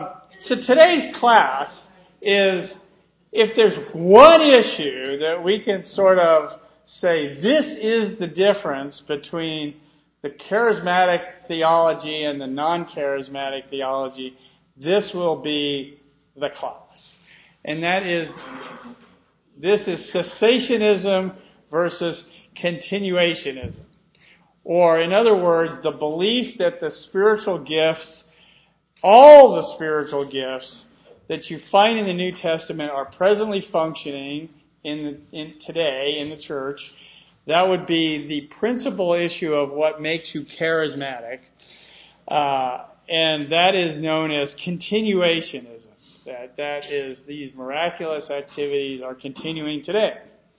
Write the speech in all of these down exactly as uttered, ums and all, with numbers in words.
So today's class is, if there's one issue that we can sort of say this is the difference between the charismatic theology and the non-charismatic theology, this will be the class. And that is, this is cessationism versus continuationism. Or in other words, the belief that the spiritual gifts, all the spiritual gifts that you find in the New Testament are presently functioning in, the, in today in the church. That would be the principal issue of what makes you charismatic. Uh, and that is known as continuationism. That, that is, these miraculous activities are continuing today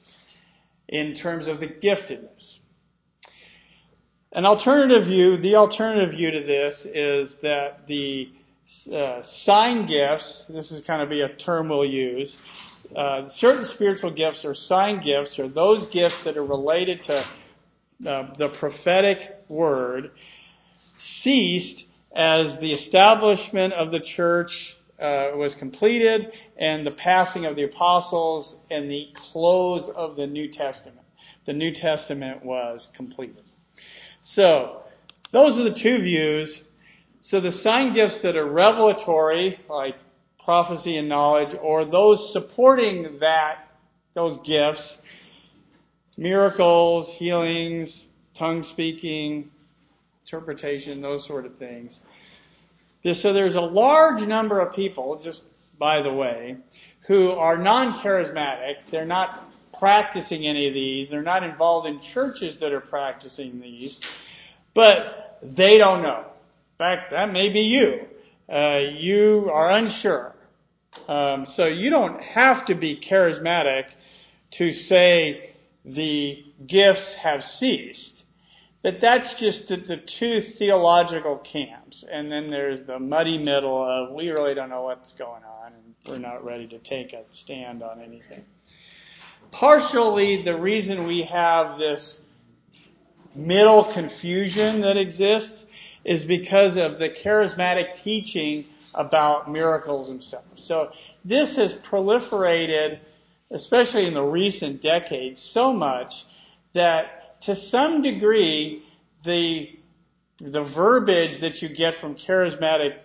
in terms of the giftedness. An alternative view, the alternative view to this is that the uh, sign gifts, this is kind of be a term we'll use, uh, certain spiritual gifts or sign gifts are those gifts that are related to uh, the prophetic word, ceased as the establishment of the church uh, was completed and the passing of the apostles and the close of the New Testament. The New Testament was completed. So, those are the two views. So the sign gifts that are revelatory, like prophecy and knowledge, or those supporting that, those gifts, miracles, healings, tongue speaking, interpretation, those sort of things. So there's a large number of people, just by the way, who are non-charismatic. They're not practicing any of these. They're not involved in churches that are practicing these. But they don't know. In fact, that may be you. Uh, you are unsure. Um, so you don't have to be charismatic to say the gifts have ceased. But that's just the, the two theological camps. And then there's the muddy middle of we really don't know what's going on and we're not ready to take a stand on anything. Partially, the reason we have this middle confusion that exists is because of the charismatic teaching about miracles themselves. So this has proliferated, especially in the recent decades, so much that to some degree the the verbiage that you get from charismatic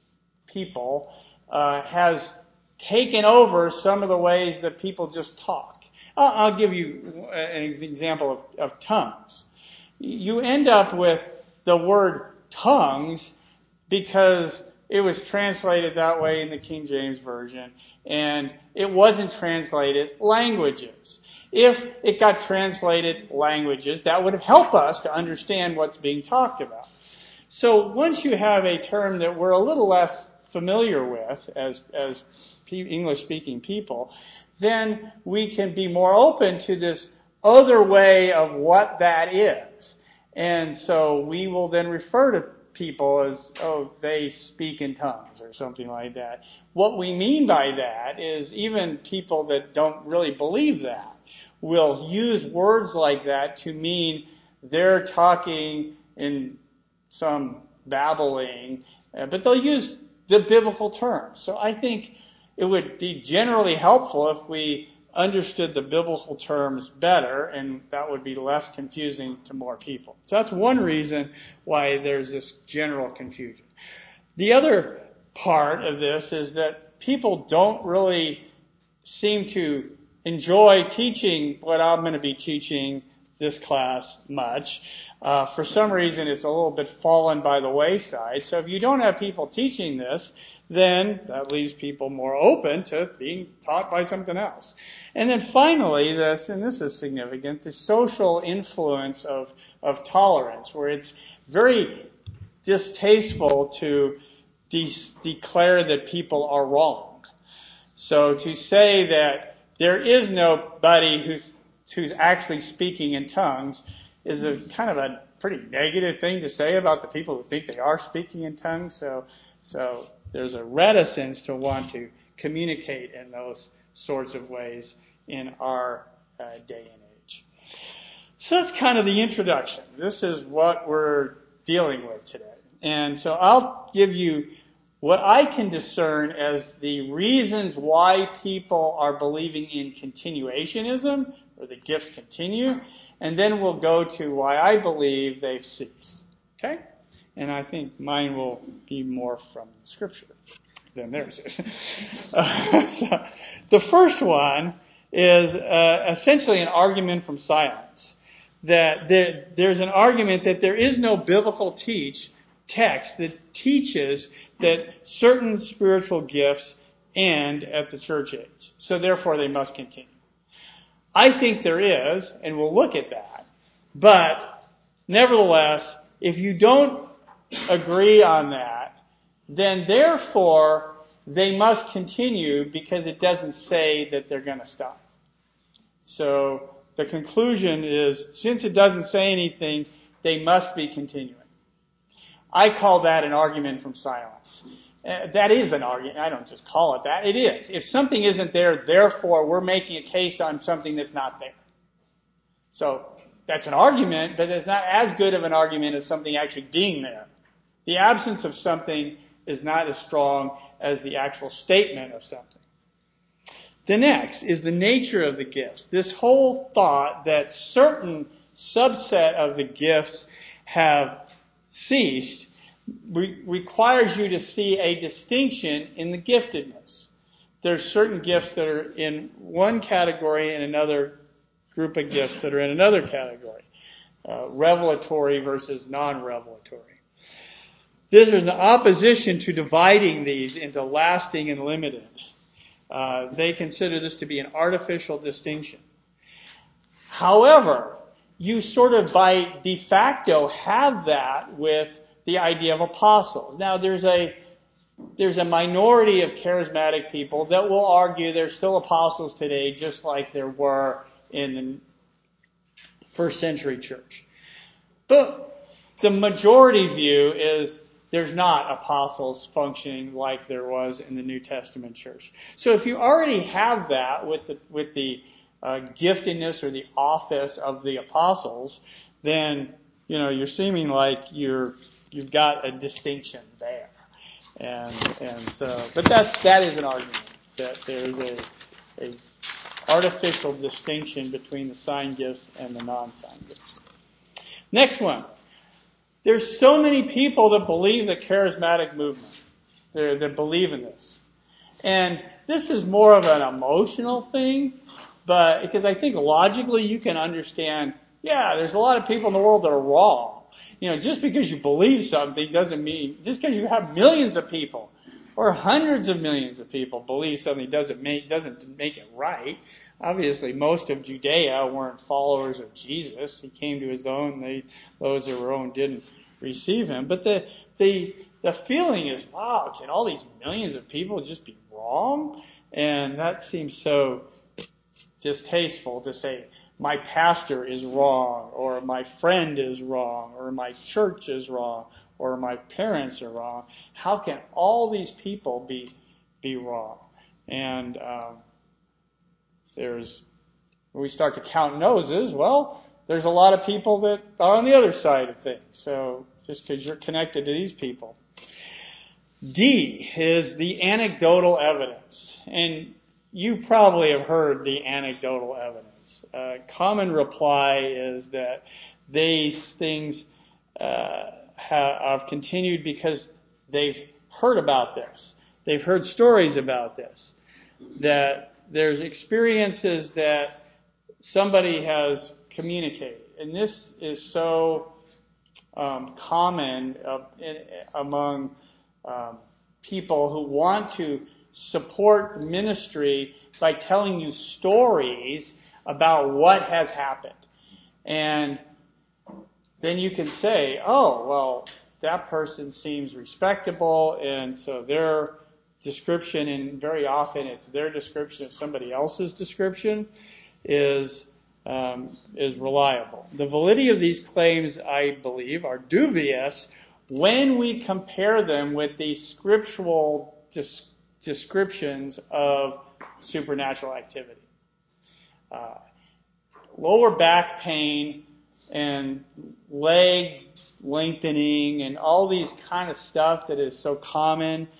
people uh, has taken over some of the ways that people just talk. I'll give you an example of, of tongues. You end up with the word tongues because it was translated that way in the King James Version, and it wasn't translated languages. If it got translated languages, that would help us to understand what's being talked about. So once you have a term that we're a little less familiar with as, as English-speaking people, then we can be more open to this other way of what that is. And so we will then refer to people as, oh, they speak in tongues or something like that. What we mean by that is even people that don't really believe that will use words like that to mean they're talking in some babbling, but they'll use the biblical terms. So I think it would be generally helpful if we understood the biblical terms better, and that would be less confusing to more people. So that's one reason why there's this general confusion. The other part of this is that people don't really seem to enjoy teaching what I'm going to be teaching this class much. Uh, for some reason, it's a little bit fallen by the wayside. So if you don't have people teaching this, then that leaves people more open to being taught by something else. And then finally, this, and this is significant, the social influence of, of tolerance, where it's very distasteful to de- declare that people are wrong. So to say that there is nobody who's, who's actually speaking in tongues is a kind of a pretty negative thing to say about the people who think they are speaking in tongues. So, so there's a reticence to want to communicate in those sorts of ways in our uh, day and age. So that's kind of the introduction. This is what we're dealing with today. And so I'll give you what I can discern as the reasons why people are believing in continuationism, or the gifts continue, and then we'll go to why I believe they've ceased. Okay? And I think mine will be more from Scripture than theirs is. Uh, so the first one is uh, essentially an argument from silence. That there, there's an argument that there is no biblical teach text that teaches that certain spiritual gifts end at the church age. So therefore they must continue. I think there is, and we'll look at that. But nevertheless, if you don't agree on that, then therefore they must continue because it doesn't say that they're going to stop. So the conclusion is, since it doesn't say anything, they must be continuing. I call that an argument from silence. Uh, that is an argument. I don't just call it that. It is. If something isn't there, therefore we're making a case on something that's not there. So that's an argument, but it's not as good of an argument as something actually being there. The absence of something is not as strong as the actual statement of something. The next is the nature of the gifts. This whole thought that certain subset of the gifts have ceased re- requires you to see a distinction in the giftedness. There's certain gifts that are in one category and another group of gifts that are in another category. Uh, revelatory versus non-revelatory. This is an opposition to dividing these into lasting and limited. Uh, they consider this to be an artificial distinction. However, you sort of by de facto have that with the idea of apostles. Now, there's a there's a minority of charismatic people that will argue there's still apostles today, just like there were in the first century church. But the majority view is there's not apostles functioning like there was in the New Testament church. So if you already have that with the with the uh, giftedness or the office of the apostles, then you know you're seeming like you're you've got a distinction there, and and so but that's that is an argument that there's a a artificial distinction between the sign gifts and the non-sign gifts. Next one. There's so many people that believe the charismatic movement. They're, they believe in this. And this is more of an emotional thing, but because I think logically you can understand, yeah, there's a lot of people in the world that are wrong. You know, just because you believe something doesn't mean, just because you have millions of people or hundreds of millions of people believe something doesn't make, doesn't make it right. Obviously, most of Judea weren't followers of Jesus. He came to his own; they, those that were own didn't receive him. But the the the feeling is, wow, can all these millions of people just be wrong? And that seems so distasteful to say, my pastor is wrong, or my friend is wrong, or my church is wrong, or my parents are wrong. How can all these people be be wrong? And um, There's, when we start to count noses, well, there's a lot of people that are on the other side of things. So just because you're connected to these people. D is the anecdotal evidence. And you probably have heard the anecdotal evidence. Uh, common reply is that these things uh, have, have continued because they've heard about this. They've heard stories about this. That there's experiences that somebody has communicated. And this is so um, common uh, in, among um, people who want to support ministry by telling you stories about what has happened. And then you can say, oh, well, that person seems respectable, and so they're description, and very often it's their description of somebody else's description, is um, is reliable. The validity of these claims, I believe, are dubious when we compare them with the scriptural des- descriptions of supernatural activity. Uh, lower back pain and leg lengthening and all these kind of stuff that is so common.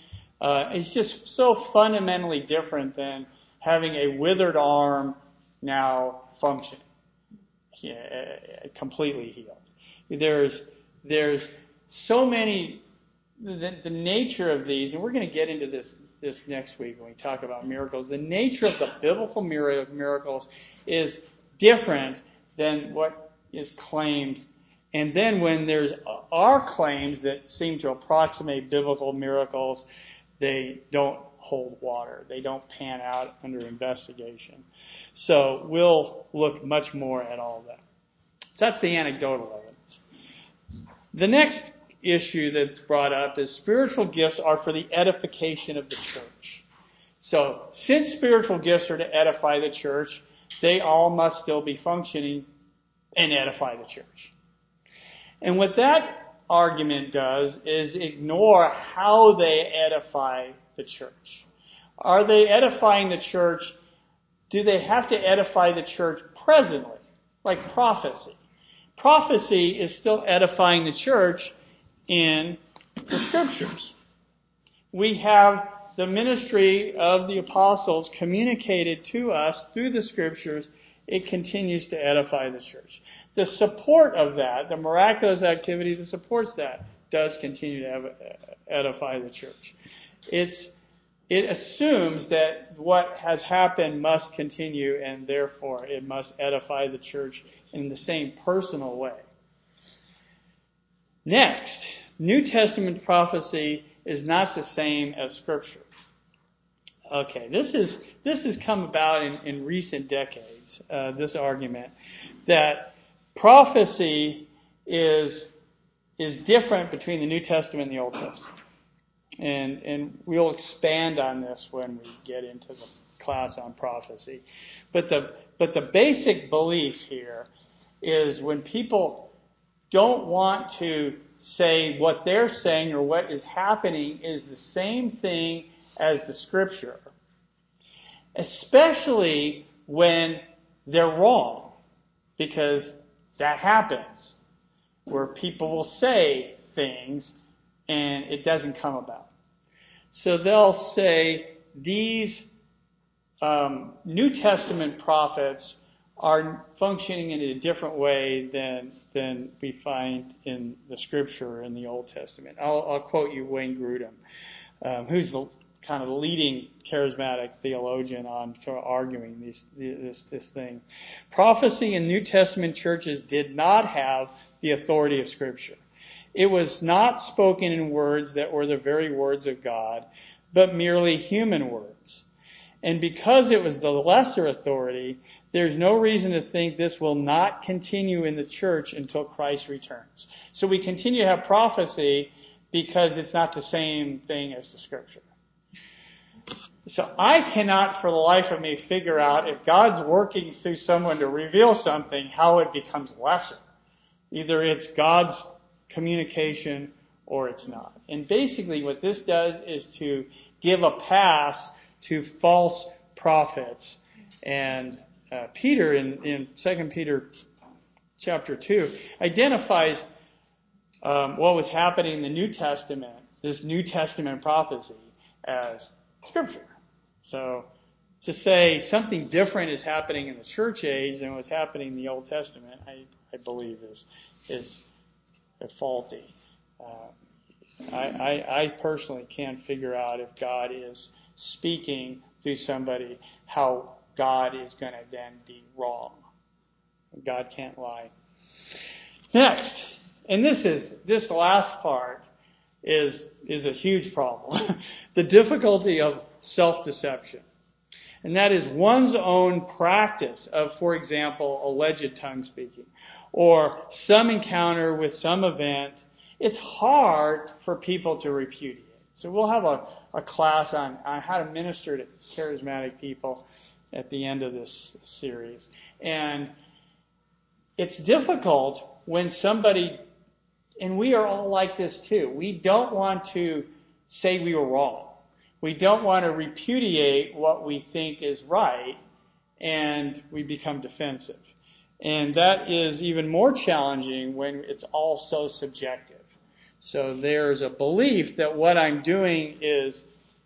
Uh, it's just so fundamentally different than having a withered arm now functioning, yeah, completely healed. There's there's so many, the, the nature of these, and we're going to get into this this next week when we talk about miracles. The nature of the biblical miracles is different than what is claimed. And then when there's our claims that seem to approximate biblical miracles, they don't hold water. They don't pan out under investigation. So we'll look much more at all that. So that's the anecdotal evidence. The next issue that's brought up is spiritual gifts are for the edification of the church. So since spiritual gifts are to edify the church, they all must still be functioning and edify the church. And what that argument does is ignore how they edify the church. Are they edifying the church? Do they have to edify the church presently, like prophecy? Prophecy is still edifying the church in the scriptures. We have the ministry of the apostles communicated to us through the scriptures. It continues to edify the church. The support of that, the miraculous activity that supports that, does continue to edify the church. It's, it assumes that what has happened must continue, and therefore it must edify the church in the same personal way. Next, New Testament prophecy is not the same as Scripture. Okay, this is this has come about in, in recent decades, uh, this argument, that prophecy is is different between the New Testament and the Old Testament. And and we'll expand on this when we get into the class on prophecy. But the but the basic belief here is when people don't want to say what they're saying or what is happening is the same thing as the scripture, especially when they're wrong, because that happens, where people will say things and it doesn't come about. So they'll say these um, New Testament prophets are functioning in a different way than than we find in the Scripture in the Old Testament. I'll, I'll quote you Wayne Grudem, um, who's the kind of the leading charismatic theologian on arguing this, this this thing. Prophecy in New Testament churches did not have the authority of Scripture. It was not spoken in words that were the very words of God, but merely human words. And because it was the lesser authority, there's no reason to think this will not continue in the church until Christ returns. So we continue to have prophecy because it's not the same thing as the Scripture. So I cannot for the life of me figure out if God's working through someone to reveal something, how it becomes lesser. Either it's God's communication or it's not. And basically what this does is to give a pass to false prophets. And uh, Peter in, in Second Peter chapter two identifies um, what was happening in the New Testament, this New Testament prophecy, as Scripture. So to say something different is happening in the church age than was happening in the Old Testament, I, I believe is is faulty. Uh, I, I, I personally can't figure out if God is speaking through somebody, how God is going to then be wrong. God can't lie. Next, and this is this last part is is a huge problem. The difficulty of self-deception. And that is one's own practice of, for example, alleged tongue speaking or some encounter with some event. It's hard for people to repudiate. So we'll have a, a class on, on how to minister to charismatic people at the end of this series. And it's difficult when somebody, and we are all like this too, we don't want to say we were wrong. We don't want to repudiate what we think is right, and we become defensive. And that is even more challenging when it's all so subjective. So there's a belief that what I'm doing is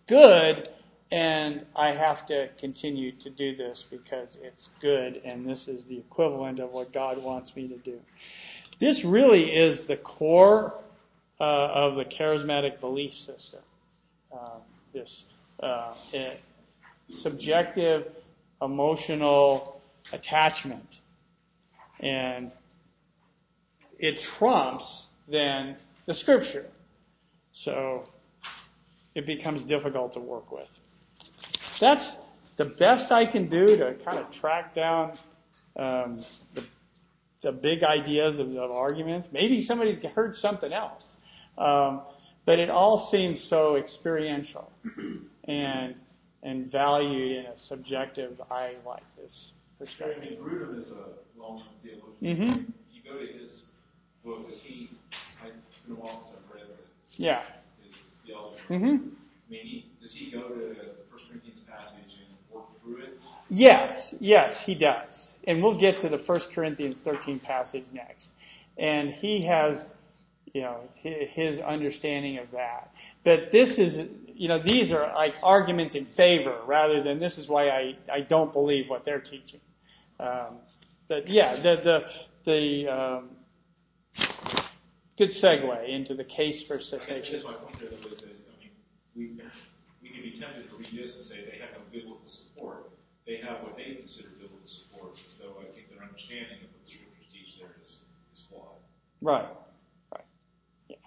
good, and I have to continue to do this because it's good, and this is the equivalent of what God wants me to do. This really is the core uh, of the charismatic belief system. Um, this uh, it, subjective, emotional attachment. And it trumps then the Scripture. So it becomes difficult to work with. That's the best I can do to kind of track down um, the, the big ideas of, of arguments. Maybe somebody's heard something else. Um, but it all seems so experiential and and valued in a subjective, I like this perspective. I mean, Grudem is a well-known theologian. Mm-hmm. If you go to his book, because he, I, it's been a while since I've read his, yeah. his theology. Mm-hmm. I mean, he, does he go to the First Corinthians passage and work through it? Yes, yes, he does. And we'll get to the First Corinthians thirteen passage next. And he has, you know, his understanding of that. But this is, you know, these are like arguments in favor rather than this is why I, I don't believe what they're teaching. Um, but yeah, the, the, the, um, good segue into the case for cessation. I guess my point there though is that, I mean, we, we can be tempted to read this and say they have no biblical support. They have what they consider biblical support, though I think their understanding of what the scriptures teach there is, is flawed. Right. Right. Yeah.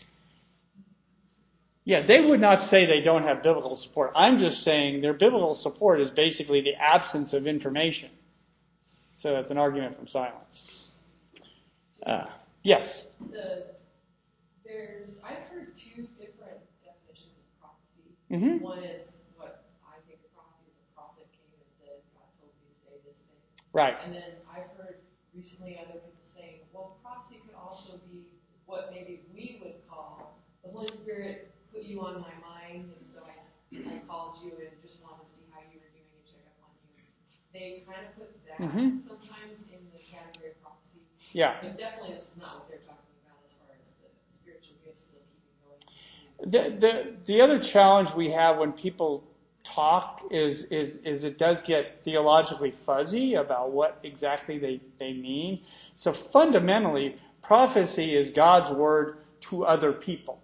Yeah, they would not say they don't have biblical support. I'm just saying their biblical support is basically the absence of information. So that's an argument from silence. Uh, yes? The, there's, I've heard two different definitions of prophecy. Mm-hmm. One is what I think of prophecy is a prophet came and said, God told me to say this thing. Right. And then I've heard recently other people saying, well, prophecy could also be what maybe we would call the Holy Spirit put you on my mind, and so I, I called you and just wanted to see how you were doing and check up on you. They kind of put that Mm-hmm. sometimes in the category of prophecy. Yeah. But definitely this is not what they're talking about as far as the spiritual gifts still keeping going. The, the, the other challenge we have when people talk is, is, is it does get theologically fuzzy about what exactly they, they mean. So fundamentally, prophecy is God's word to other people.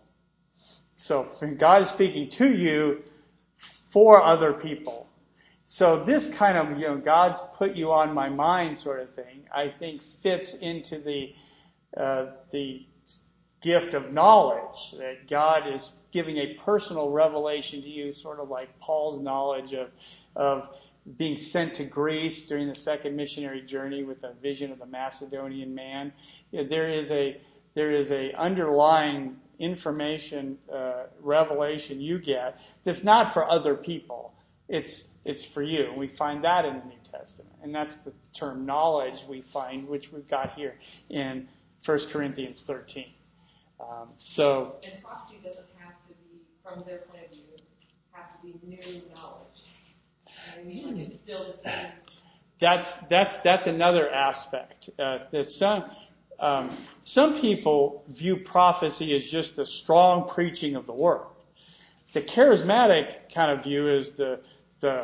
So God is speaking to you for other people. So this kind of, you know, God's put you on my mind sort of thing, I think fits into the uh, the gift of knowledge, that God is giving a personal revelation to you, sort of like Paul's knowledge of of being sent to Greece during the second missionary journey with a vision of the Macedonian man. You know, there is a there is a underlying information uh, revelation you get that's not for other people. It's it's for you. And we find that in the New Testament. And that's the term knowledge we find, which we've got here in First Corinthians thirteen. Um, so, and prophecy doesn't have to be, from their point of view, have to be new knowledge. I mean, like it's still the same. That's that's that's another aspect. Uh, that some um, some people view prophecy as just the strong preaching of the word. The charismatic kind of view is the the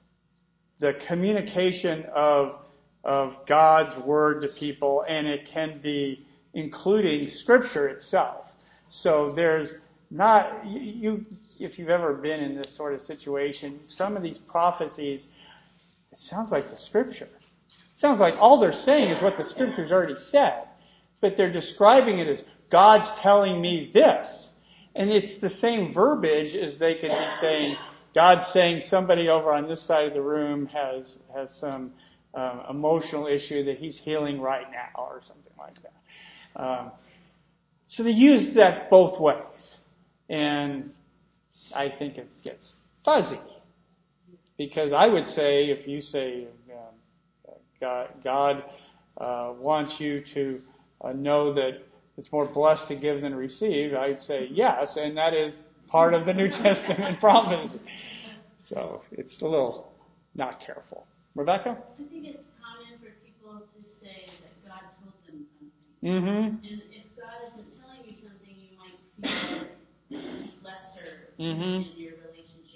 the communication of of God's word to people, and it can be including Scripture itself. So there's not you, you if you've ever been in this sort of situation, some of these prophecies, it sounds like the Scripture. It sounds like all they're saying is what the Scripture's already said, but they're describing it as God's telling me this. And it's the same verbiage as they could be saying, God's saying somebody over on this side of the room has has some um, emotional issue that he's healing right now or something like that. Um, so they use that both ways. And I think it gets fuzzy. Because I would say, if you say um, God, God uh, wants you to uh, know that it's more blessed to give than receive, I'd say yes, and that is part of the New Testament promise. So it's a little not careful. Rebecca? I think it's common for people to say that God told them something. Mm-hmm. And if God isn't telling you something, you might feel lesser mm-hmm. in your relationship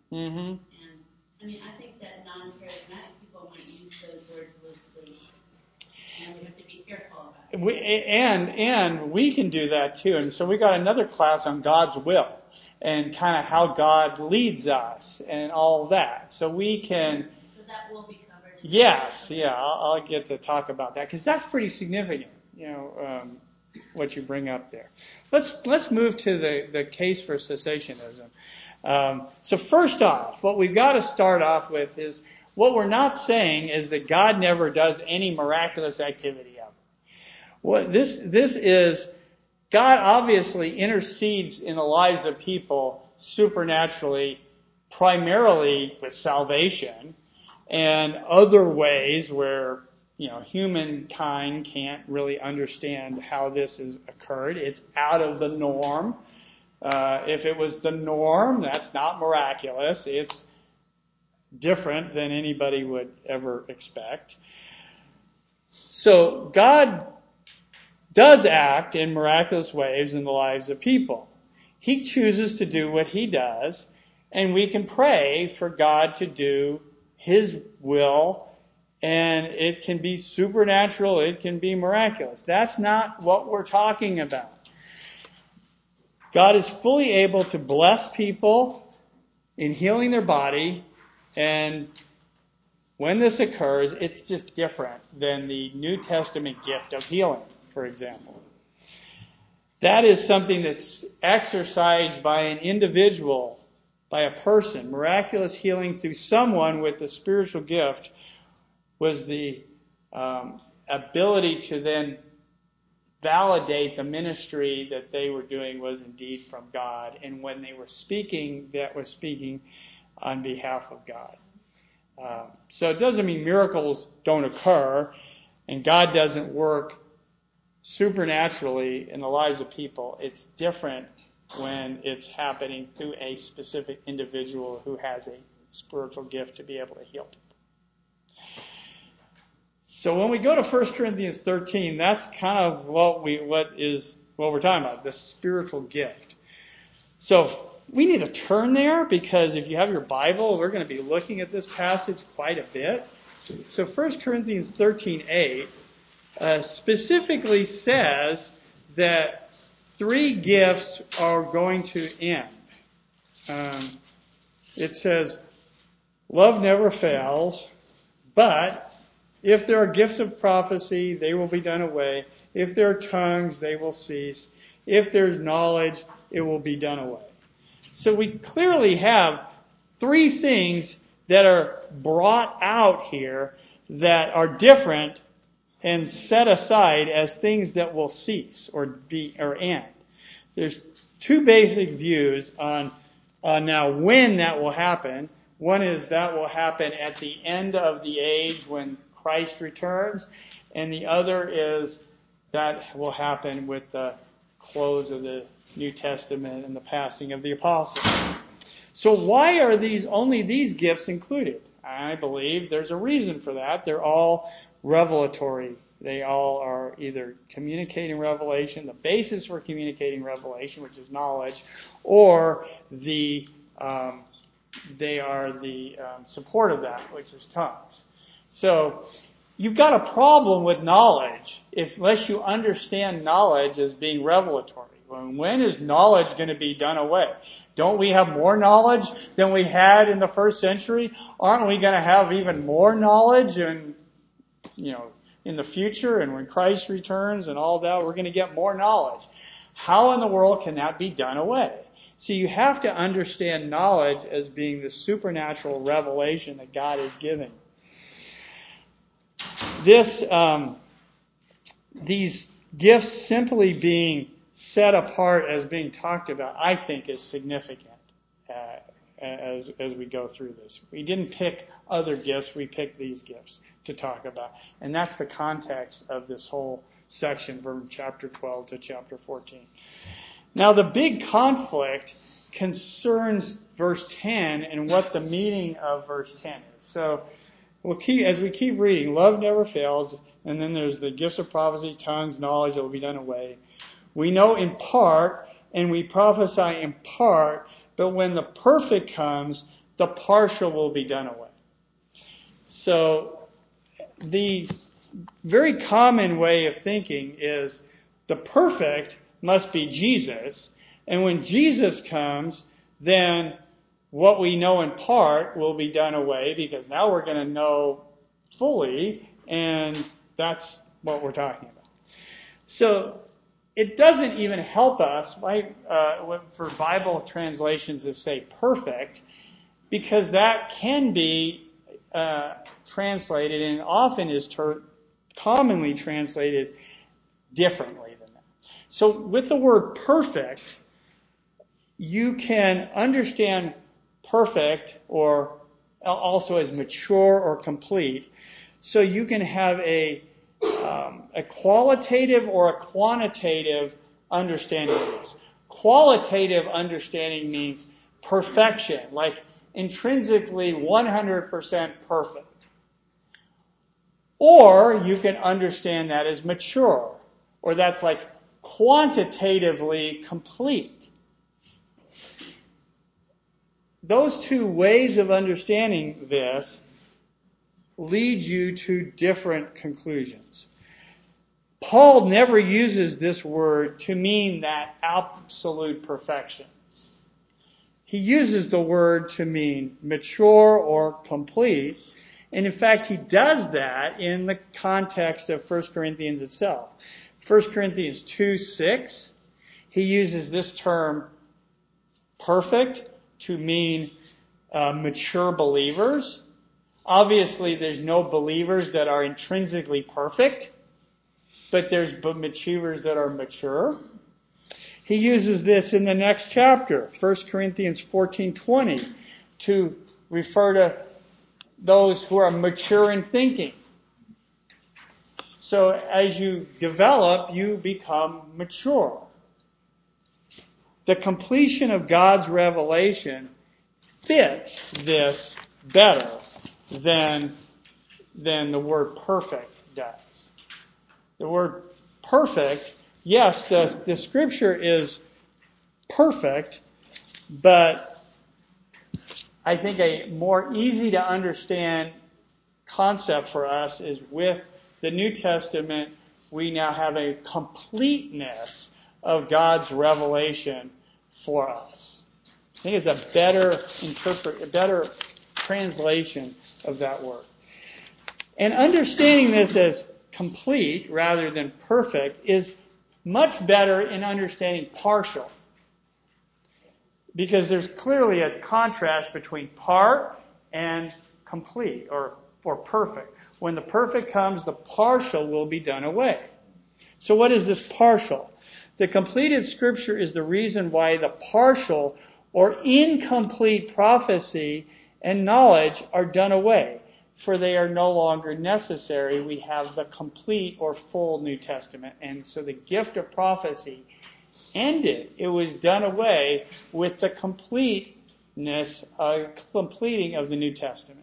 Mm-hmm. And, I mean, I think that non-charismatic people might use those words loosely. And we have to be careful about it. We, and, and we can do that too. And so we got another class on God's will and kind of how God leads us and all that. So we can... So that will be covered. Yes, yeah, I'll, I'll get to talk about that because that's pretty significant, you know, um, what you bring up there. Let's let's move to the, the case for cessationism. Um, so first off, what we've got to start off with is what we're not saying is that God never does any miraculous activity ever. What this this is, God obviously intercedes in the lives of people supernaturally, primarily with salvation. And other ways where, you know, humankind can't really understand how this has occurred. It's out of the norm. Uh, if it was the norm, that's not miraculous. It's different than anybody would ever expect. So God does act in miraculous ways in the lives of people. He chooses to do what he does, and we can pray for God to do his will, and it can be supernatural, it can be miraculous. That's not what we're talking about. God is fully able to bless people in healing their body, and when this occurs, it's just different than the New Testament gift of healing, for example. That is something that's exercised by an individual, by a person. Miraculous healing through someone with the spiritual gift was the um, ability to then validate the ministry that they were doing was indeed from God. And when they were speaking, that was speaking on behalf of God. Um, so it doesn't mean miracles don't occur and God doesn't work supernaturally in the lives of people. It's different when it's happening through a specific individual who has a spiritual gift to be able to heal people. So when we go to First Corinthians thirteen, that's kind of what we what is what we're talking about, the spiritual gift. So we need to turn there because if you have your Bible, we're going to be looking at this passage quite a bit. So First Corinthians thirteen eight uh, specifically says that three gifts are going to end. Um, it says, love never fails, but if there are gifts of prophecy, they will be done away. If there are tongues, they will cease. If there's knowledge, it will be done away. So we clearly have three things that are brought out here that are different and set aside as things that will cease or be or end. There's two basic views on uh, now when that will happen. One is that will happen at the end of the age when Christ returns, and the other is that will happen with the close of the New Testament and the passing of the apostles. So why are these only these gifts included? I believe there's a reason for that. They're all revelatory. They all are either communicating revelation, the basis for communicating revelation, which is knowledge, or the um, they are the um, support of that, which is tongues. So you've got a problem with knowledge if, unless you understand knowledge as being revelatory. When is knowledge going to be done away? Don't we have more knowledge than we had in the first century? Aren't we going to have even more knowledge in, you know, in the future and when Christ returns and all that? We're going to get more knowledge. How in the world can that be done away? So you have to understand knowledge as being the supernatural revelation that God is giving. This, um, these gifts simply being set apart as being talked about, I think, is significant uh, as as we go through this. We didn't pick other gifts; we picked these gifts to talk about, and that's the context of this whole section from chapter twelve to chapter fourteen. Now, the big conflict concerns verse ten and what the meaning of verse ten is. So, we'll keep as we keep reading, love never fails, and then there's the gifts of prophecy, tongues, knowledge that will be done away. We know in part, and we prophesy in part, but when the perfect comes, the partial will be done away. So the very common way of thinking is the perfect must be Jesus, and when Jesus comes, then what we know in part will be done away, because now we're going to know fully, and that's what we're talking about. So it doesn't even help us, right, uh, for Bible translations to say perfect, because that can be uh, translated, and often is ter- commonly translated differently than that. So with the word perfect, you can understand perfect or also as mature or complete. So you can have a um, a qualitative or a quantitative understanding of this. Qualitative understanding means perfection, like intrinsically one hundred percent perfect. Or you can understand that as mature, or that's like quantitatively complete. Those two ways of understanding this lead you to different conclusions. Paul never uses this word to mean that absolute perfection. He uses the word to mean mature or complete. And in fact, he does that in the context of First Corinthians itself. First Corinthians two six, he uses this term perfect to mean uh, mature believers. Obviously, there's no believers that are intrinsically perfect, but there's believers that are mature. He uses this in the next chapter, First Corinthians fourteen twenty, to refer to those who are mature in thinking. So as you develop, you become mature. The completion of God's revelation fits this better than, than the word perfect does. The word perfect, yes, the, the scripture is perfect, but I think a more easy to understand concept for us is with the New Testament, we now have a completeness of God's revelation for us. I think it's a better interpret, a better translation of that word. And understanding this as complete rather than perfect is much better in understanding partial. Because there's clearly a contrast between part and complete, or for perfect. When the perfect comes, the partial will be done away. So what is this partial? The completed scripture is the reason why the partial or incomplete prophecy and knowledge are done away, for they are no longer necessary. We have the complete or full New Testament. And so the gift of prophecy ended. It was done away with the completeness, uh, completing of the New Testament.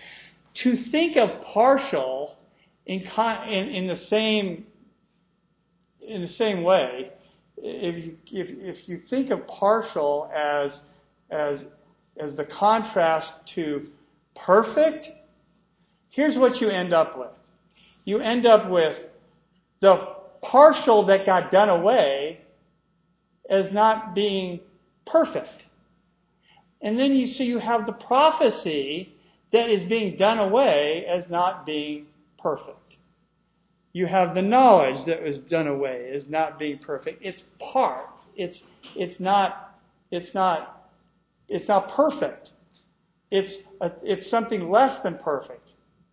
To think of partial in, in, in the same in the same way, if you if, if you think of partial as as as the contrast to perfect, here's what you end up with. You end up with the partial that got done away as not being perfect. And then you see you have the prophecy that is being done away as not being perfect. You have the knowledge that was done away as not being perfect. It's part. It's it's not it's not it's not perfect. It's a, it's something less than perfect.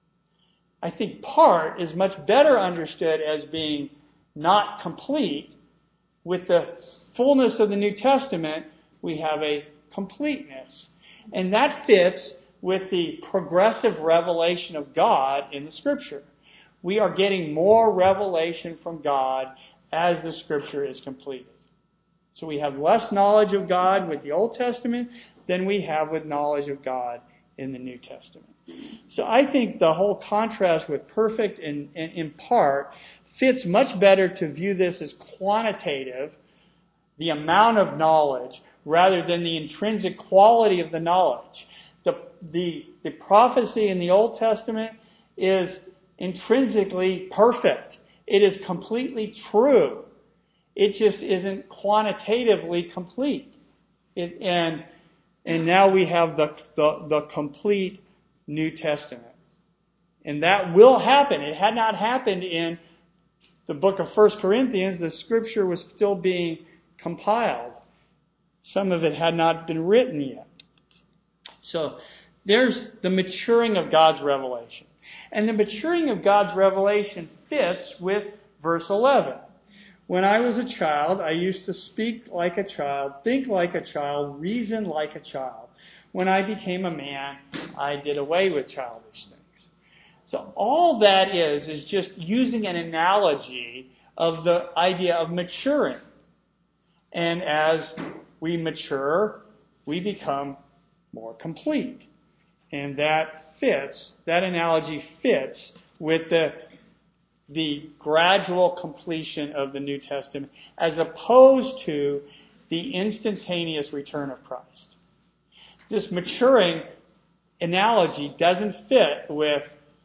I think part is much better understood as being not complete. With the fullness of the New Testament, we have a completeness. And that fits with the progressive revelation of God in the Scripture. We are getting more revelation from God as the Scripture is completed. So we have less knowledge of God with the Old Testament than we have with knowledge of God in the New Testament. So I think the whole contrast with perfect and, and in part fits much better to view this as quantitative, the amount of knowledge, rather than the intrinsic quality of the knowledge. the, the, the prophecy in the Old Testament is intrinsically perfect. It is completely true. It just isn't quantitatively complete. It, and and now we have the, the, the complete New Testament. And that will happen. It had not happened in the book of First Corinthians. The scripture was still being compiled. Some of it had not been written yet. So there's the maturing of God's revelation. And the maturing of God's revelation fits with verse eleven. When I was a child, I used to speak like a child, think like a child, reason like a child. When I became a man, I did away with childish things. So all that is, is just using an analogy of the idea of maturing. And as we mature, we become more complete. And that fits, that analogy fits with the the gradual completion of the New Testament as opposed to the instantaneous return of Christ. This maturing analogy doesn't fit with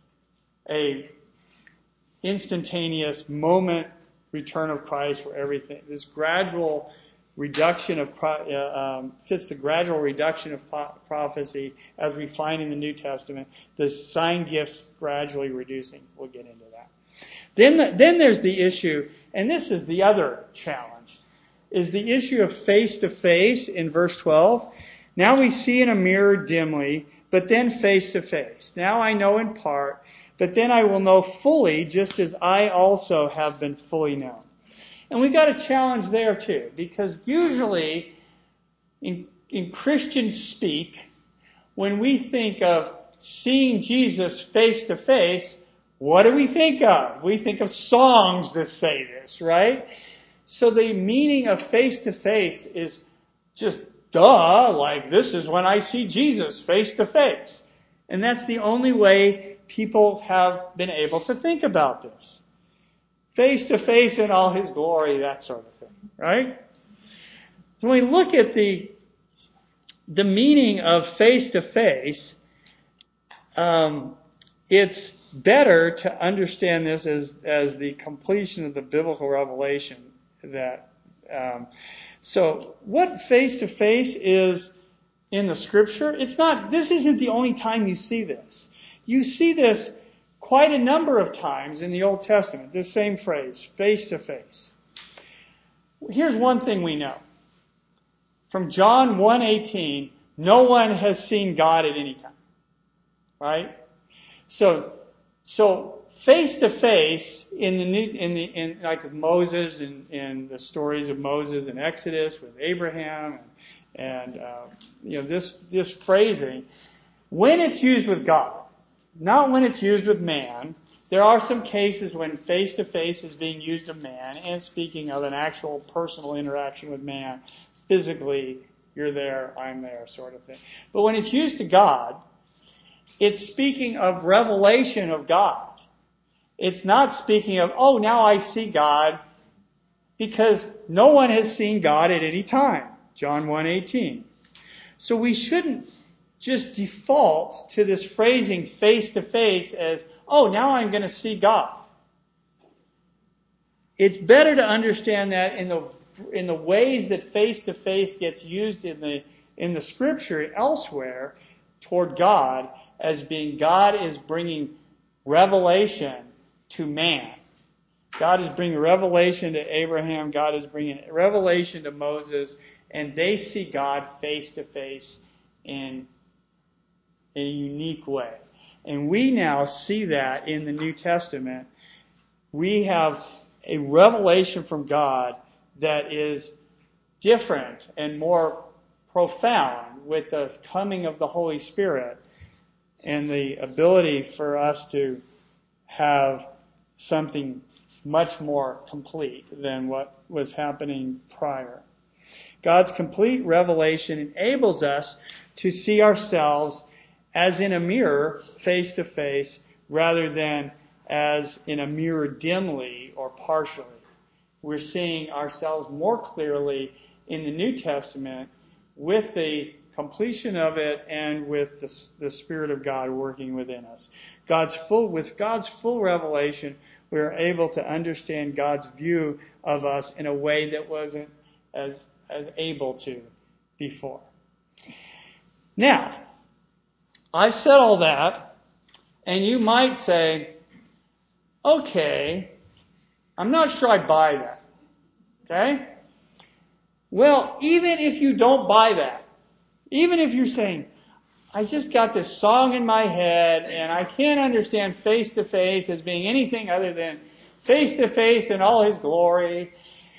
a instantaneous moment return of Christ for everything. This gradual reduction of uh, um, fits the gradual reduction of prophecy as we find in the New Testament. The sign gifts gradually reducing. We'll get into that. Then, the, then there's the issue, and this is the other challenge, is the issue of face to face in verse twelve. Now we see in a mirror dimly, but then face to face. Now I know in part, but then I will know fully, just as I also have been fully known. And we got a challenge there too, because usually in, in Christian speak, when we think of seeing Jesus face to face, what do we think of? We think of songs that say this, right? So the meaning of face to face is just duh, like this is when I see Jesus face to face. And that's the only way people have been able to think about this. Face to face in all his glory, that sort of thing, right? When we look at the, the meaning of face to face, um, it's better to understand this as, as the completion of the biblical revelation that, um, so what face to face is in the scripture? It's not, this isn't the only time you see this. You see this quite a number of times in the Old Testament, this same phrase, face to face. Here's one thing we know. From John one eighteen, no one has seen God at any time. Right? So, so face to face in the new, in the, in like with Moses and, and the stories of Moses in Exodus with Abraham and, and uh, you know, this, this phrasing, when it's used with God, not when it's used with man. There are some cases when face to face is being used of man and speaking of an actual personal interaction with man, physically, you're there, I'm there, sort of thing. But when it's used to God, it's speaking of revelation of God. It's not speaking of, oh, now I see God, because no one has seen God at any time. John one eighteen. So we shouldn't just default to this phrasing face to face as, oh, now I'm going to see God. It's better to understand that in the in the ways that face to face gets used in the in the scripture elsewhere toward God as being God is bringing revelation to man. God is bringing revelation to Abraham. God is bringing revelation to Moses, and they see God face to face in in a unique way. And we now see that in the New Testament. We have a revelation from God that is different and more profound with the coming of the Holy Spirit and the ability for us to have something much more complete than what was happening prior. God's complete revelation enables us to see ourselves as in a mirror, face to face, rather than as in a mirror dimly or partially. We're seeing ourselves more clearly in the New Testament with the completion of it and with the, the Spirit of God working within us. God's full, with God's full revelation, we are able to understand God's view of us in a way that wasn't as, as able to before. Now, I've said all that, and you might say, okay, I'm not sure I buy that. Okay? Well, even if you don't buy that, even if you're saying, I just got this song in my head and I can't understand face to face as being anything other than face to face in all His glory.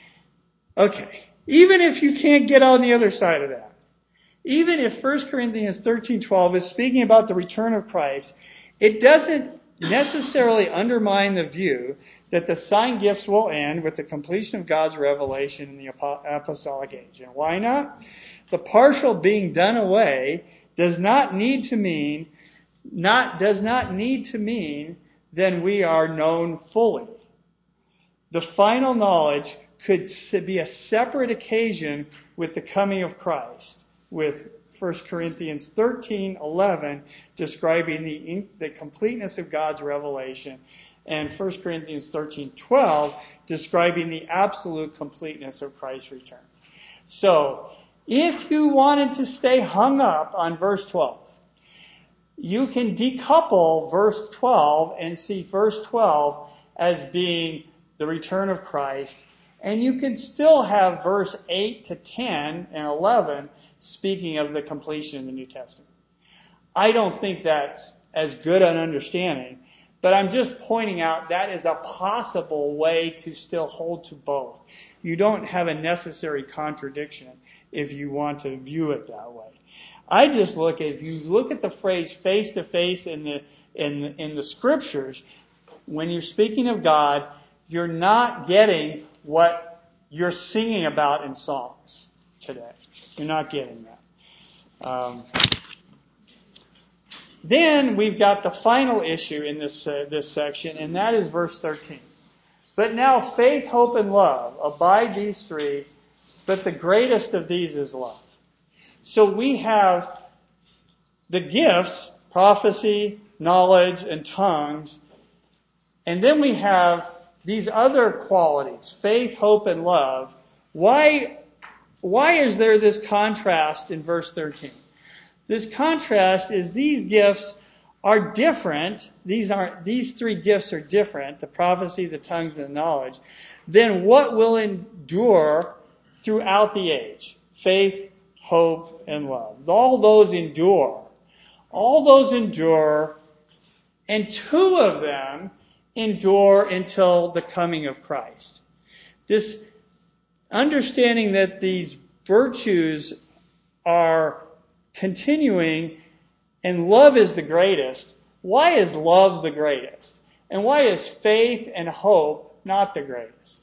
Okay. Even if you can't get on the other side of that, even if First Corinthians thirteen twelve is speaking about the return of Christ, it doesn't necessarily undermine the view that the sign gifts will end with the completion of God's revelation in the apostolic age. And why not? The partial being done away does not need to mean, not, does not need to mean then we are known fully. The final knowledge could be a separate occasion with the coming of Christ, with First Corinthians thirteen eleven describing the, the completeness of God's revelation, and First Corinthians thirteen twelve describing the absolute completeness of Christ's return. So, if you wanted to stay hung up on verse twelve, you can decouple verse twelve and see verse twelve as being the return of Christ, and you can still have verse eight to ten and eleven speaking of the completion in the New Testament. I don't think that's as good an understanding, but I'm just pointing out that is a possible way to still hold to both. You don't have a necessary contradiction if you want to view it that way. I just look at, if you look at the phrase face to face in the, in the, in the scriptures, when you're speaking of God, you're not getting what you're singing about in songs today. You're not getting that. Um, then we've got the final issue in this uh, this section, and that is verse thirteen. But now faith, hope, and love abide these three, but the greatest of these is love. So we have the gifts, prophecy, knowledge, and tongues, and then we have these other qualities, faith, hope, and love. Why, why is there this contrast in verse thirteen? This contrast is these gifts are different. These aren't, these three gifts are different, the prophecy, the tongues, and the knowledge, than what will endure throughout the age. Faith, hope, and love. All those endure. All those endure, and two of them endure until the coming of Christ. This understanding that these virtues are continuing and love is the greatest. Why is love the greatest? And why is faith and hope not the greatest?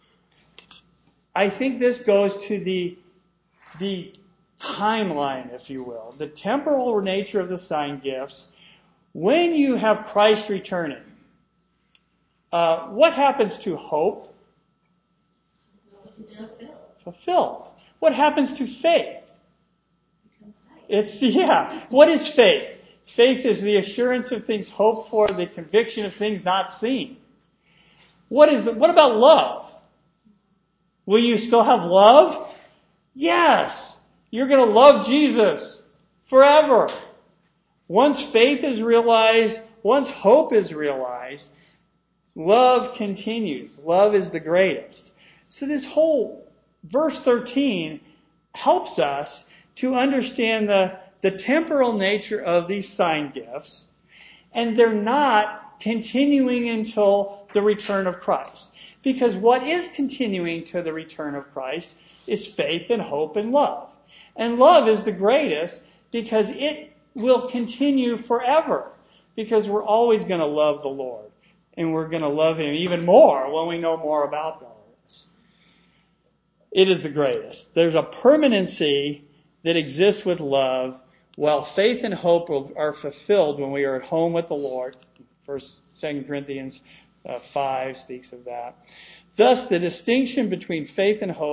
I think this goes to the, the timeline, if you will, the temporal nature of the sign gifts. When you have Christ returning, uh, what happens to hope? Fulfilled. Fulfilled. What happens to faith? It's, yeah. What is faith? Faith is the assurance of things hoped for, the conviction of things not seen. What is, what about love? Will you still have love? Yes. You're going to love Jesus forever. Once faith is realized, once hope is realized, love continues. Love is the greatest. So this whole verse thirteen helps us to understand the, the temporal nature of these sign gifts, and they're not continuing until the return of Christ. Because what is continuing to the return of Christ is faith and hope and love. And love is the greatest because it will continue forever. Because we're always going to love the Lord. And we're going to love Him even more when we know more about all this. It is the greatest. There's a permanency that exists with love, while faith and hope are fulfilled when we are at home with the Lord. First, Second Corinthians uh, five speaks of that. Thus, the distinction between faith and hope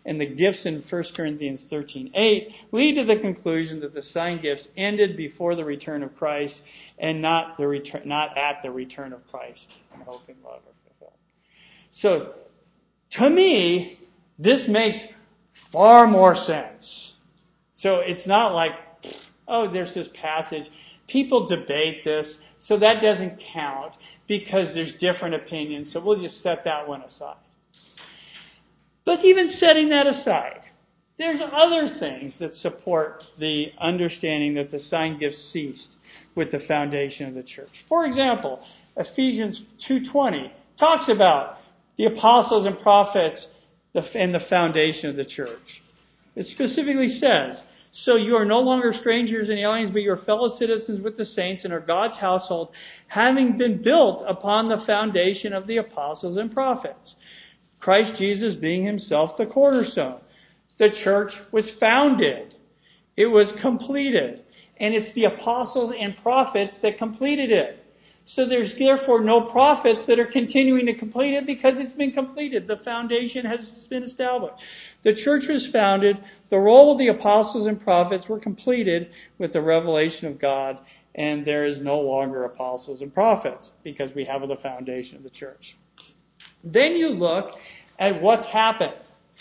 and the gifts in First Corinthians thirteen eight lead to the conclusion that the sign gifts ended before the return of Christ and not the return, not at the return of Christ. And hope and love are fulfilled. So, to me, this makes far more sense. So it's not like, oh, there's this passage. People debate this, so that doesn't count because there's different opinions, so we'll just set that one aside. But even setting that aside, there's other things that support the understanding that the sign gifts ceased with the foundation of the church. For example, Ephesians two twenty talks about the apostles and prophets and the foundation of the church. It specifically says, so you are no longer strangers and aliens, but you are fellow citizens with the saints and are God's household, having been built upon the foundation of the apostles and prophets. Christ Jesus being himself the cornerstone. The church was founded. It was completed. And it's the apostles and prophets that completed it. So there's therefore no prophets that are continuing to complete it because it's been completed. The foundation has been established. The church was founded. The role of the apostles and prophets were completed with the revelation of God. And there is no longer apostles and prophets because we have the foundation of the church. Then you look at what's happened.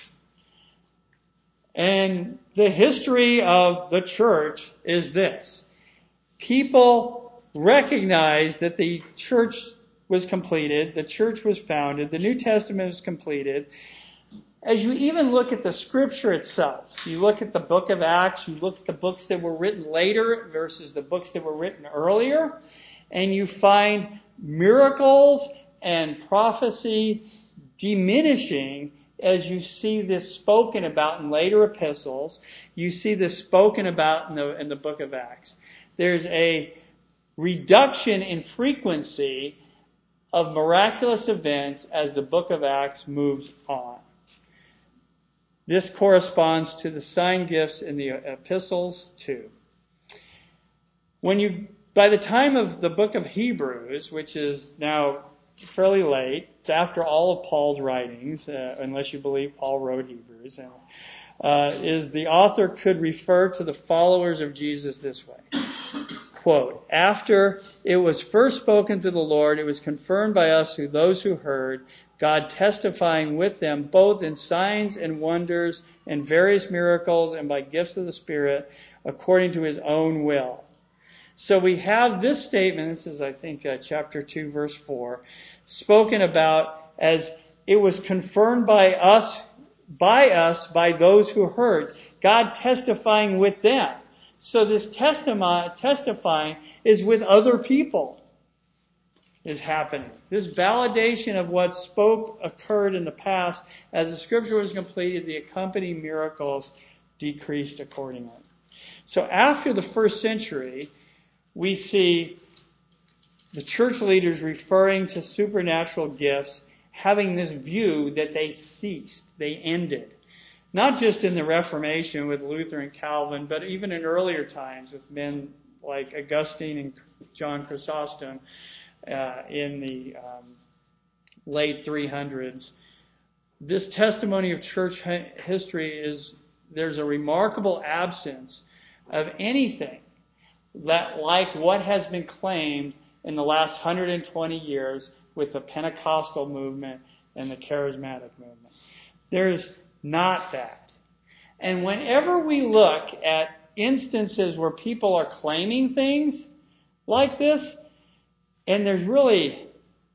And the history of the church is this. People recognize that the church was completed, the church was founded, the New Testament was completed. As you even look at the scripture itself, you look at the book of Acts, you look at the books that were written later versus the books that were written earlier, and you find miracles and prophecy diminishing as you see this spoken about in later epistles. You see this spoken about in the, in the book of Acts. There's a reduction in frequency of miraculous events as the book of Acts moves on. This corresponds to the sign gifts in the epistles too. When you, by the time of the book of Hebrews, which is now fairly late, it's after all of Paul's writings, uh, unless you believe Paul wrote Hebrews, and, uh, is the author could refer to the followers of Jesus this way. Quote, after it was first spoken to the Lord, it was confirmed by us through those who heard, God testifying with them both in signs and wonders and various miracles and by gifts of the Spirit according to his own will. So we have this statement, this is I think uh, chapter two verse four, spoken about as it was confirmed by us, by us, by those who heard, God testifying with them. So this testimony, testifying is with other people is happening. This validation of what spoke occurred in the past as the scripture was completed, the accompanying miracles decreased accordingly. So after the first century, we see the church leaders referring to supernatural gifts, having this view that they ceased, they ended. Not just in the Reformation with Luther and Calvin, but even in earlier times with men like Augustine and John Chrysostom uh, in the um, late three hundreds. This testimony of church history is there's a remarkable absence of anything that like what has been claimed in the last one hundred twenty years with the Pentecostal movement and the charismatic movement. There's not that. And whenever we look at instances where people are claiming things like this, and there's really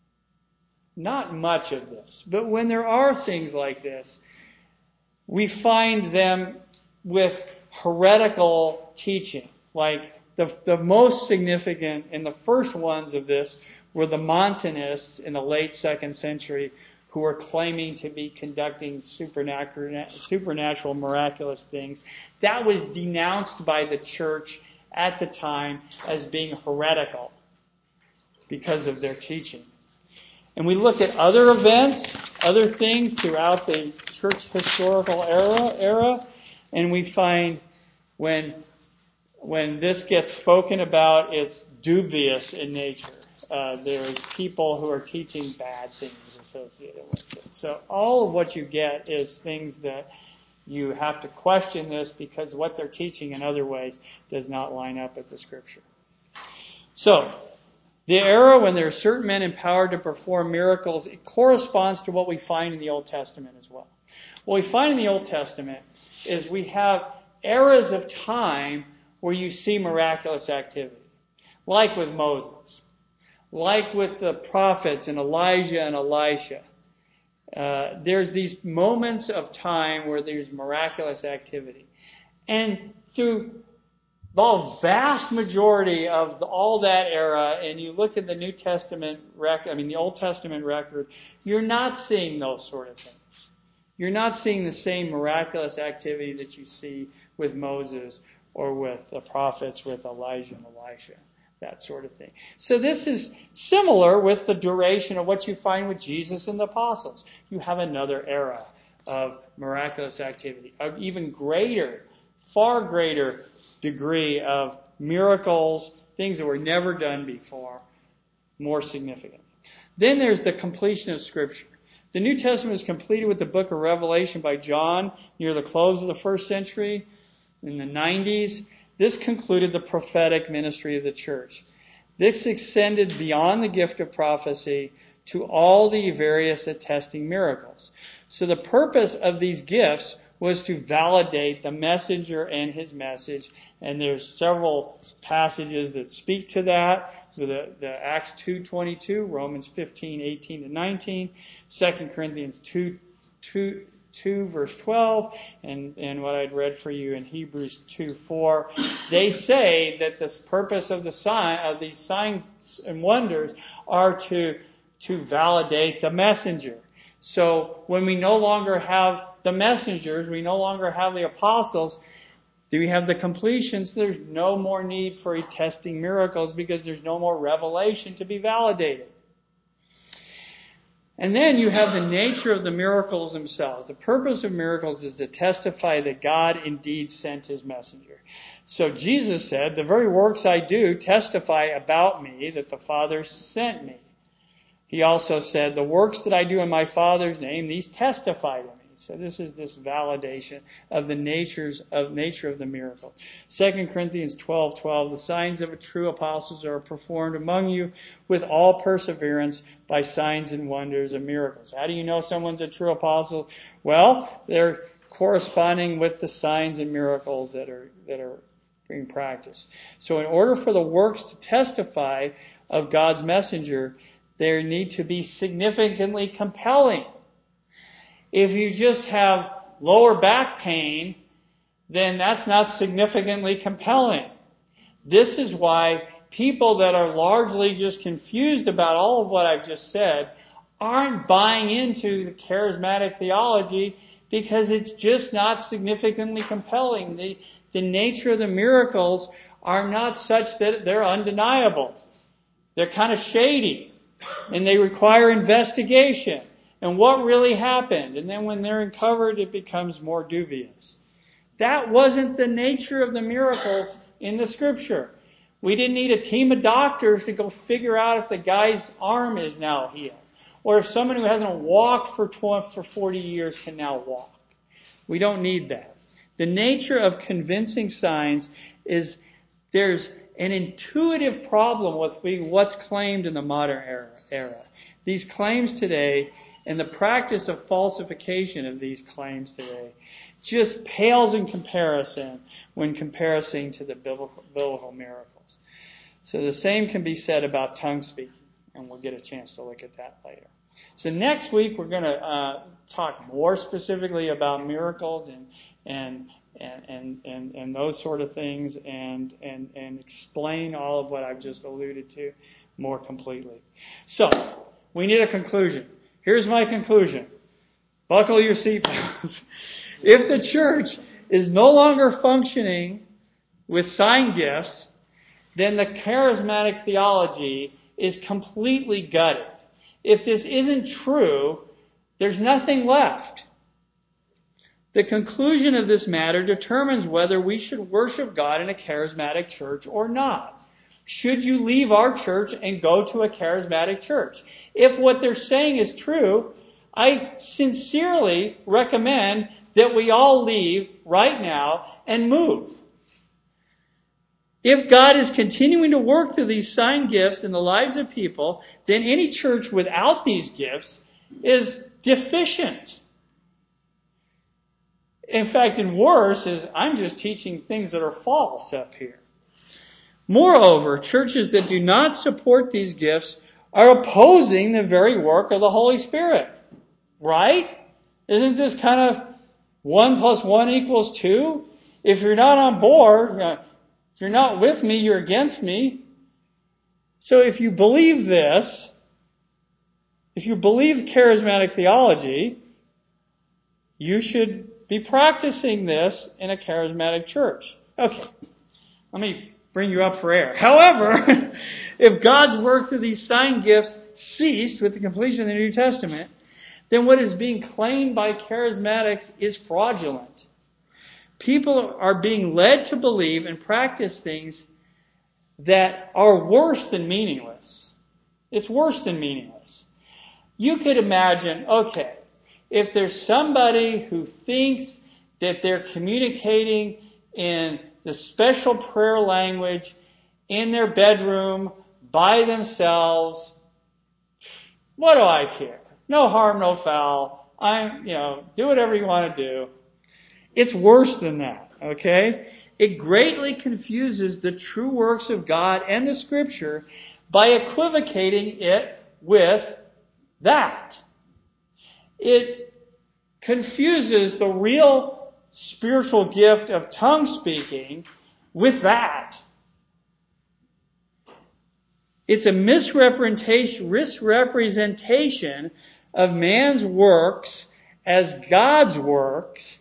not much of this, but when there are things like this, we find them with heretical teaching. Like the, the most significant and the first ones of this were the Montanists in the late second century, who were claiming to be conducting supernatural, supernatural, miraculous things. That was denounced by the church at the time as being heretical because of their teaching. And we look at other events, other things throughout the church historical era, era, and we find when when this gets spoken about, it's dubious in nature. Uh, there's people who are teaching bad things associated with it. So all of what you get is things that you have to question this because what they're teaching in other ways does not line up with the Scripture. So, the era when there are certain men empowered to perform miracles, it corresponds to what we find in the Old Testament as well. What we find in the Old Testament is we have eras of time where you see miraculous activity, like with Moses, like with the prophets and Elijah and Elisha. Uh, there's these moments of time where there's miraculous activity. And through the vast majority of the, all that era, and you look at the New Testament record, I mean the Old Testament record, you're not seeing those sort of things. You're not seeing the same miraculous activity that you see with Moses or with the prophets, with Elijah and Elisha. That sort of thing. So this is similar with the duration of what you find with Jesus and the apostles. You have another era of miraculous activity, of even greater, far greater degree of miracles, things that were never done before, more significant. Then there's the completion of Scripture. The New Testament is completed with the book of Revelation by John near the close of the first century, in the nineties. This concluded the prophetic ministry of the church. This extended beyond the gift of prophecy to all the various attesting miracles. So the purpose of these gifts was to validate the messenger and his message. And there's several passages that speak to that. So the, the Acts two twenty-two, Romans fifteen, eighteen to nineteen, Second Corinthians two, two, two verse twelve, and, and what I'd read for you in Hebrews two four. They say that this purpose of the sign of these signs and wonders are to to validate the messenger. So when we no longer have the messengers, we no longer have the apostles, we have the completions, there's no more need for attesting miracles because there's no more revelation to be validated. And then you have the nature of the miracles themselves. The purpose of miracles is to testify that God indeed sent his messenger. So Jesus said, the very works I do testify about me that the Father sent me. He also said, the works that I do in my Father's name, these testify to me. So this is this validation of the natures of nature of the miracle. Second Corinthians twelve twelve, the signs of a true apostles are performed among you with all perseverance by signs and wonders and miracles. How do you know someone's a true apostle? Well, they're corresponding with the signs and miracles that are that are being practiced. So in order for the works to testify of God's messenger, they need to be significantly compelling. If you just have lower back pain, then that's not significantly compelling. This is why people that are largely just confused about all of what I've just said aren't buying into the charismatic theology because it's just not significantly compelling. The, the nature of the miracles are not such that they're undeniable. They're kind of shady, and they require investigation. And what really happened? And then when they're uncovered, it becomes more dubious. That wasn't the nature of the miracles in the Scripture. We didn't need a team of doctors to go figure out if the guy's arm is now healed, or if someone who hasn't walked for twenty, for forty years can now walk. We don't need that. The nature of convincing signs is there's an intuitive problem with what's claimed in the modern era. era. These claims today and the practice of falsification of these claims today just pales in comparison when comparing to the biblical, biblical miracles. So the same can be said about tongue speaking, and we'll get a chance to look at that later. So next week we're going to uh, talk more specifically about miracles and and and and and, and those sort of things, and, and and explain all of what I've just alluded to more completely. So we need a conclusion. Here's my conclusion. Buckle your seatbelts. If the church is no longer functioning with sign gifts, then the charismatic theology is completely gutted. If this isn't true, there's nothing left. The conclusion of this matter determines whether we should worship God in a charismatic church or not. Should you leave our church and go to a charismatic church? If what they're saying is true, I sincerely recommend that we all leave right now and move. If God is continuing to work through these sign gifts in the lives of people, then any church without these gifts is deficient. In fact, and worse is I'm just teaching things that are false up here. Moreover, churches that do not support these gifts are opposing the very work of the Holy Spirit. Right? Isn't this kind of one plus one equals two? If you're not on board, if you're not with me, you're against me. So if you believe this, if you believe charismatic theology, you should be practicing this in a charismatic church. Okay, let me bring you up for air. However, if God's work through these sign gifts ceased with the completion of the New Testament, then what is being claimed by charismatics is fraudulent. People are being led to believe and practice things that are worse than meaningless. It's worse than meaningless. You could imagine, okay, if there's somebody who thinks that they're communicating in the special prayer language in their bedroom by themselves, what do I care? No harm, no foul. I'm, you know, do whatever you want to do. It's worse than that, okay? It greatly confuses the true works of God and the Scripture by equivocating it with that. It confuses the real spiritual gift of tongue speaking with that. It's a misrepresentation, misrepresentation of man's works as God's works,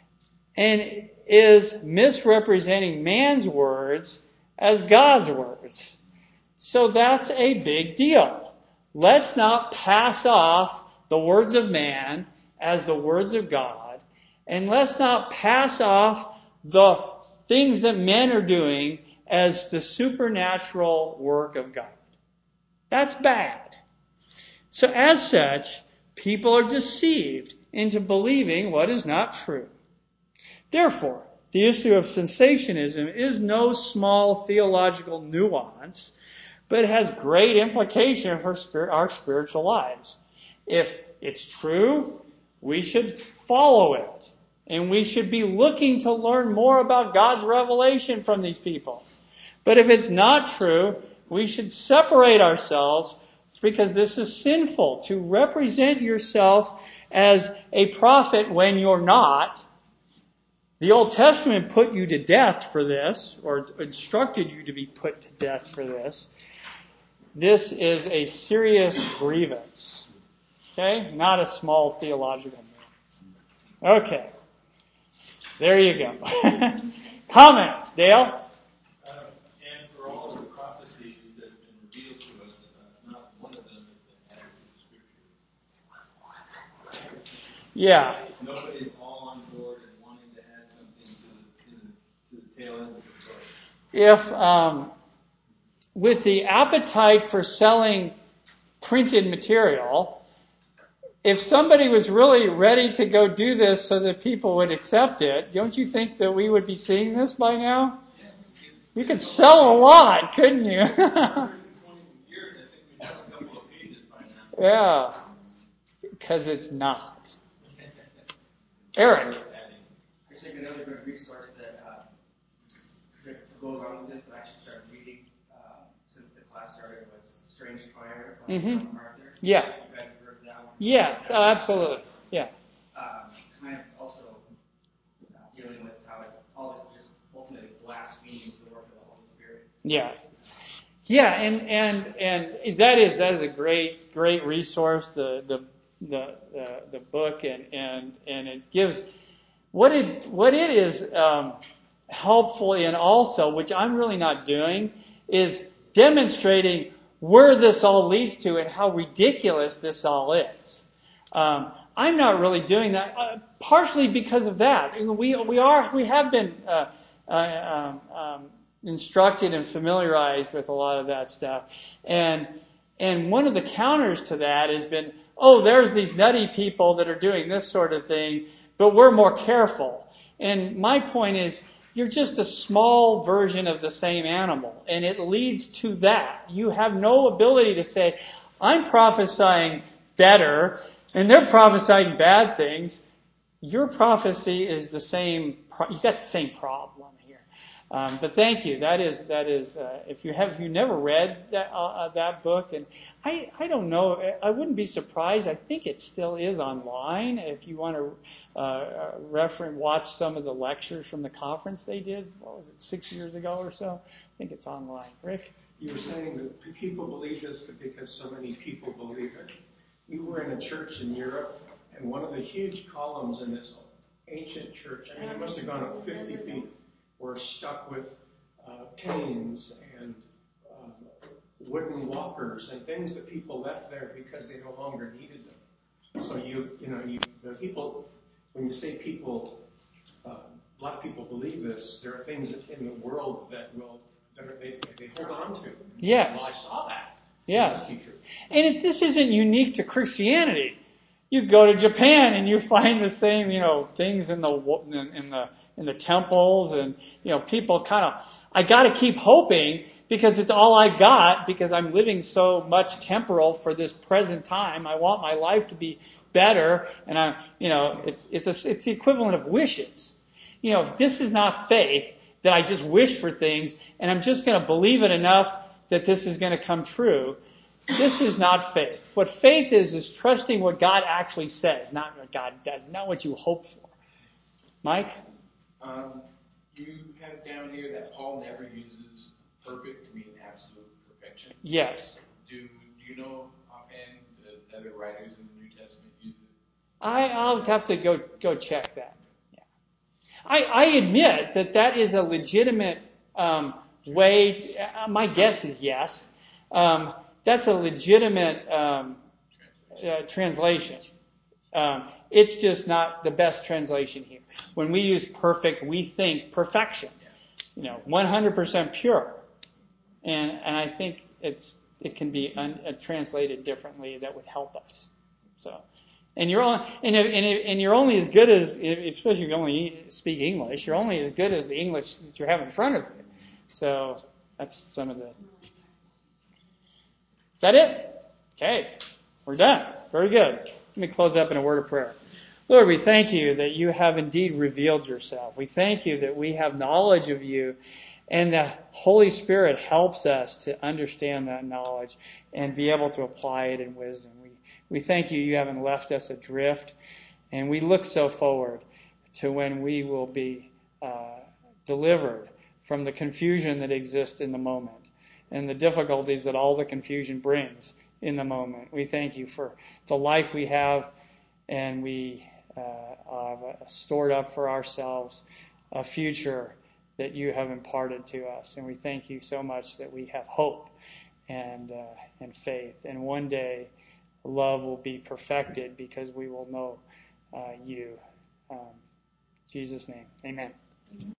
and is misrepresenting man's words as God's words. So that's a big deal. Let's not pass off the words of man as the words of God, and let's not pass off the things that men are doing as the supernatural work of God. That's bad. So as such, people are deceived into believing what is not true. Therefore, the issue of cessationism is no small theological nuance, but it has great implication for spirit, our spiritual lives. If it's true, we should follow it. And we should be looking to learn more about God's revelation from these people. But if it's not true, we should separate ourselves, because this is sinful to represent yourself as a prophet when you're not. The Old Testament put you to death for this, or instructed you to be put to death for this. This is a serious grievance. Okay? Not a small theological nuance. Okay. There you go. Comments, Dale? Uh, and for all the prophecies that have been revealed to us, uh, not one of them has been added to the Scripture. Yeah. Nobody's all on board and wanting to add something to the, to the, to the tail end of the book. If, um, with the appetite for selling printed material, if somebody was really ready to go do this so that people would accept it, don't you think that we would be seeing this by now? You could sell a lot, couldn't you? Yeah, because it's not. Eric. I think another good resource that uh, to go along with this that I actually started reading uh, since the class started was Strange Fire by Mm-hmm. John MacArthur. Yeah. You guys have heard of that one? Yes, oh, absolutely. Yeah. Um, kind of also uh, dealing with how it, all this just ultimately blasphemes the work of the Holy Spirit. Yeah. Yeah, and, and, and that is, that is a great, great resource, the, the, the, the, the book, and, and, and it gives, what it, what it is, um, helpful in also, which I'm really not doing, is demonstrating where this all leads to and how ridiculous this all is. Um, I'm not really doing that, uh, partially because of that. We, we are, we have been, uh, uh, um, um, instructed and familiarized with a lot of that stuff. And and one of the counters to that has been, oh, there's these nutty people that are doing this sort of thing, but we're more careful. And my point is, you're just a small version of the same animal, and it leads to that. You have no ability to say, I'm prophesying better, and they're prophesying bad things. Your prophecy is the same. You got the same problem here. Um, but thank you. That is that is. Uh, if you have, if you never read that uh, that book, and I I don't know. I wouldn't be surprised. I think it still is online. If you want to uh, reference, watch some of the lectures from the conference they did. What was it, six years ago or so? I think it's online. Rick, you were saying that people believe this because so many people believe it. We were in a church in Europe, and one of the huge columns in this ancient church, I mean, it must have gone up fifty feet, were stuck with uh, canes and um, wooden walkers and things that people left there because they no longer needed them. So you, you know, you, the people, when you say people, uh, a lot of people believe this. There are things in the world that will, that are, they, they hold on to. Yes. Well, I saw that. Yes. And if this isn't unique to Christianity, you go to Japan and you find the same, you know, things in the in the in the temples, and you know, people kind of. I got to keep hoping because it's all I got, because I'm living so much temporal for this present time. I want my life to be better, and I, you know, it's it's a, it's the equivalent of wishes. You know, if this is not faith, that I just wish for things and I'm just going to believe it enough that this is going to come true. This is not faith. What faith is, is trusting what God actually says, not what God does, not what you hope for. Mike? Um, you have down here that Paul never uses perfect to mean absolute perfection. Yes. Do, do you know offhand the other writers in the New Testament use it? I, I'll have to go go check that. Yeah. I, I admit that that is a legitimate um, way. To, uh, my guess is yes. Um, That's a legitimate um, uh, translation. Um, it's just not the best translation here. When we use perfect, we think perfection. You know, one hundred percent pure. And and I think it's it can be un, uh, translated differently that would help us. So, and you're only and if, and, if, and you're only as good as, especially if you only speak English, you're only as good as the English that you have in front of you. So that's some of the. Is that it? Okay. We're done. Very good. Let me close up in a word of prayer. Lord, we thank you that you have indeed revealed yourself. We thank you that we have knowledge of you, and the Holy Spirit helps us to understand that knowledge and be able to apply it in wisdom. We, we thank you you haven't left us adrift, and we look so forward to when we will be uh, delivered from the confusion that exists in the moment and the difficulties that all the confusion brings in the moment. We thank you for the life we have, and we uh, have stored up for ourselves a future that you have imparted to us. And we thank you so much that we have hope and uh, and faith. And one day, love will be perfected because we will know uh, you. Um, in Jesus' name, amen.